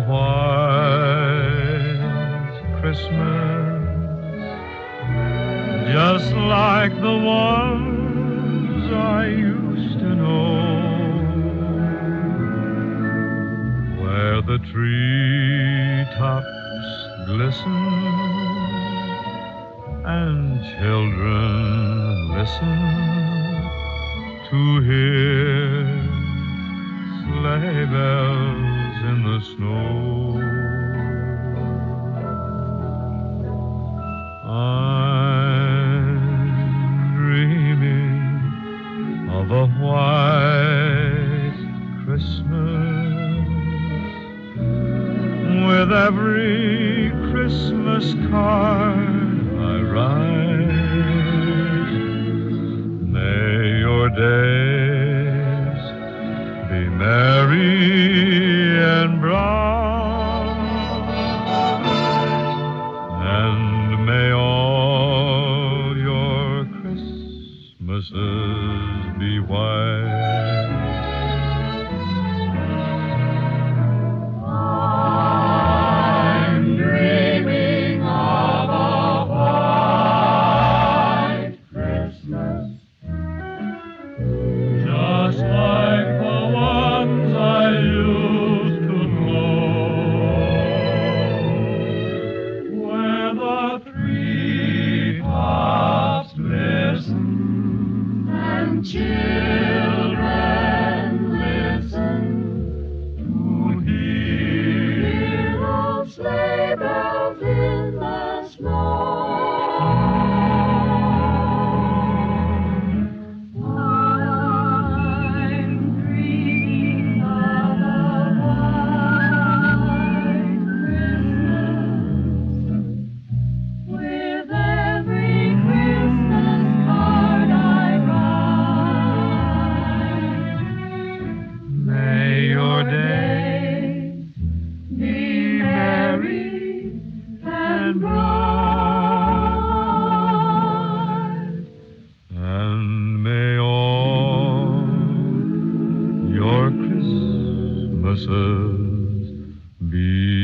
white Christmas, just like the ones I used to know, where the treetops glisten and children listen to hear sleigh bells in the snow. I'm dreaming of a white Christmas, with every Christmas card I write. May your days be merry and bright, and may all your Christmases be white. I'm dreaming of a white Christmas, just like the ones I used to know, where the treetops glisten and children listen to hear those sleigh bells in the snow. I'm dreaming of a white Christmas, with every Christmas card I write. May your days be merry and bright, and may all your Christmases be